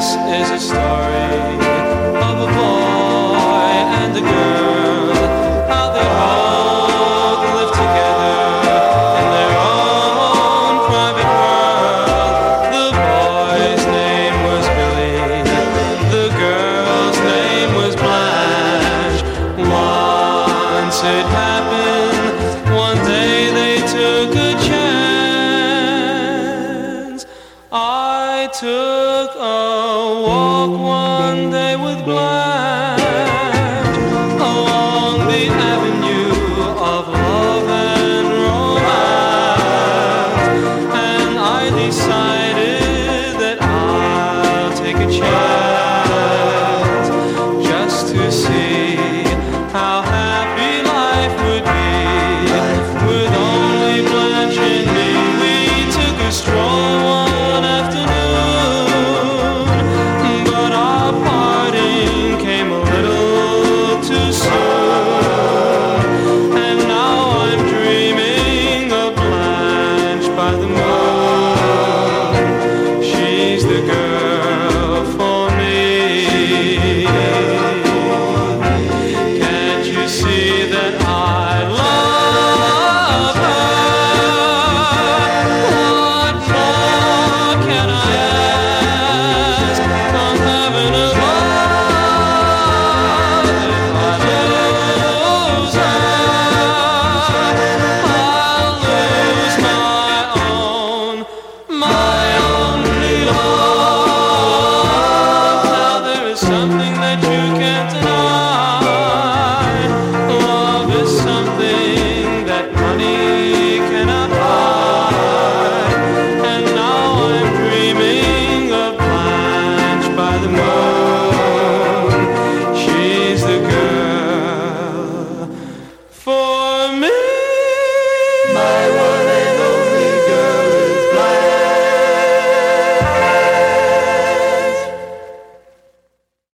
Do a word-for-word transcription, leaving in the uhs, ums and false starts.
is a story of a boy and a girl, how they both live together in their own private world. The boy's name was Billy, the girl's name was Blanche. Once it happened, one day they took a chance. I took a walk one day with Blanche along the avenue of love and romance, and I decided that I'll take a chance just to see how happy life would be with only Blanche and me. We took a stroll one afternoon, but our parting came a little too soon. And now I'm dreaming of Blanche by the moon. She's the girl for me. Can't you see that I love her? What more can I ask from heaven above? If I lose her, I'll lose my own, my only love. Now there is something that you can't deny. Love is something that money cannot buy. And now I'm dreaming of Blanche by the moon. She's the girl for me.